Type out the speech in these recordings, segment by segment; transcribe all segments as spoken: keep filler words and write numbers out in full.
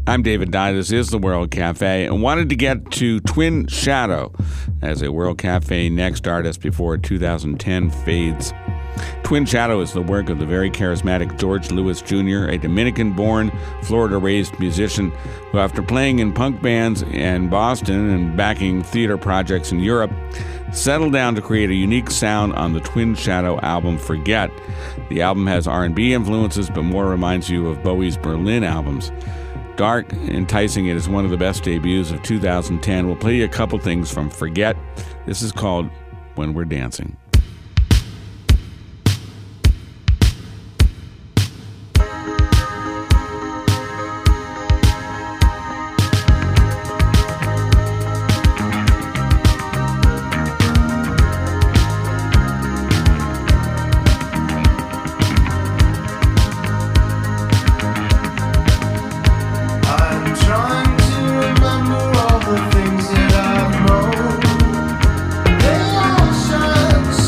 I'm David Dye. This is the World Cafe, and wanted to get to Twin Shadow as a World Cafe Next artist before two thousand ten fades. Twin Shadow is the work of the very charismatic George Lewis Junior, a Dominican-born, Florida-raised musician who, after playing in punk bands in Boston and backing theater projects in Europe, settled down to create a unique sound on the Twin Shadow album Forget. The album has R and B influences, but more reminds you of Bowie's Berlin albums. Dark, enticing, it is one of the best debuts of two thousand ten. We'll play you a couple things from Forget. This is called When We're Dancing. They all shine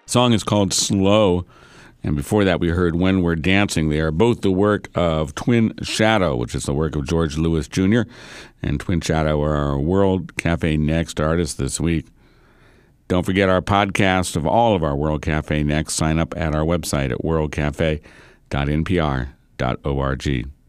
song is called Slow. And before that, we heard When We're Dancing. They are both the work of Twin Shadow, which is the work of George Lewis Junior And Twin Shadow are our World Cafe Next artists this week. Don't forget our podcast of all of our World Cafe Next. Sign up at our website at world cafe dot n p r dot org.